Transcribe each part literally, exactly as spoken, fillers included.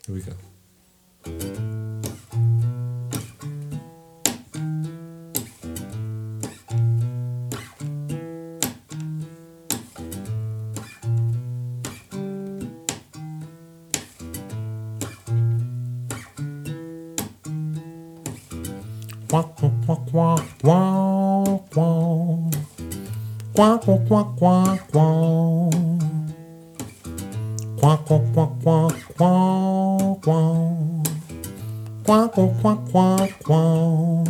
Here we go. Quack, quack, quack, quack, quack, quack. Quack, quack, quack, quack, quack. Quack, quack, quack, quack, quack, quack. Quack, quack, quack, quack, quack.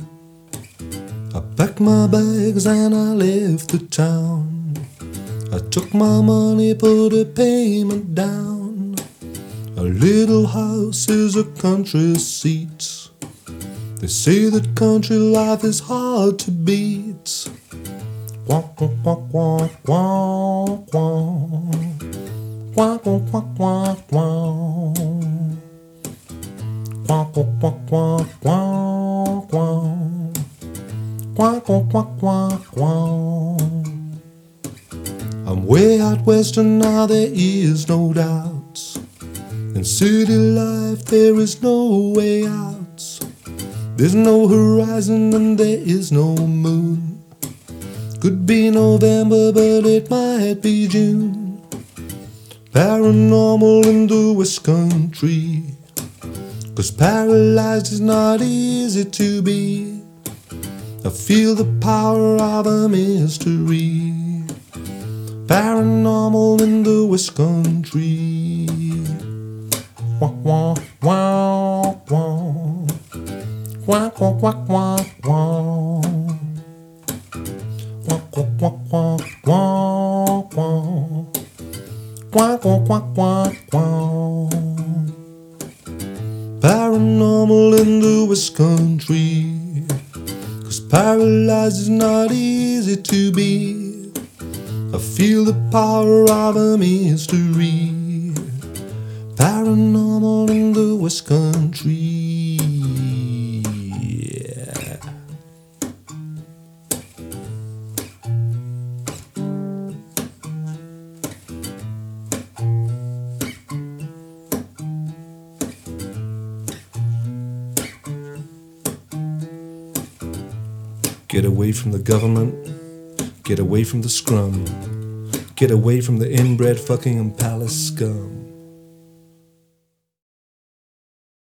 I packed my bags and I left the town. I took my money, put a payment down. A little house is a country seat. They say that country life is hard to beat. Quack, quack, quack, quack, quack, quack. Quack, quack, quack, quack, quack. Quack, quack, quack, quack, quack, quack. Quack, quack, quack, quack, quack. I'm way out west and now there is no doubt. In city life there is no way out. There's no horizon and there is no moon. Could be November but it might be June. Paranormal in the West Country, 'cause paralyzed is not easy to be. I feel the power of a mystery. Paranormal in the West Country. Wah, wah, wah, wah. Quack, quack, quack, quack, quack. Quack, quack, quack, quack, quack, quack. Quack, quack, quack, quack, quack. Paranormal in the West Country, 'cause paralyzed is not easy to be. I feel the power of a mystery. Paranormal in the West Country. Get away from the government, get away from the scrum, get away from the inbred fucking and palace scum.